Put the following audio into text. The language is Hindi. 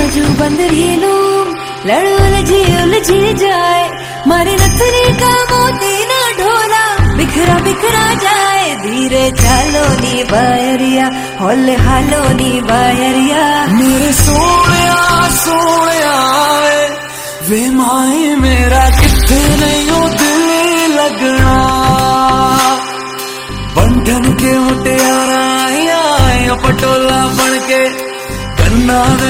बाजू बंद रीलूं लड़ उलझी जाए मारे नथनी का मोती ना ढोला बिखरा बिखरा जाए धीरे चालो नी बायरिया होले हालो नी बायरिया मेरे सोया सोया वे माए मेरा किथे नहीं दिल लगना बंधन के मुटियारा आया पटोला बन के कन्ना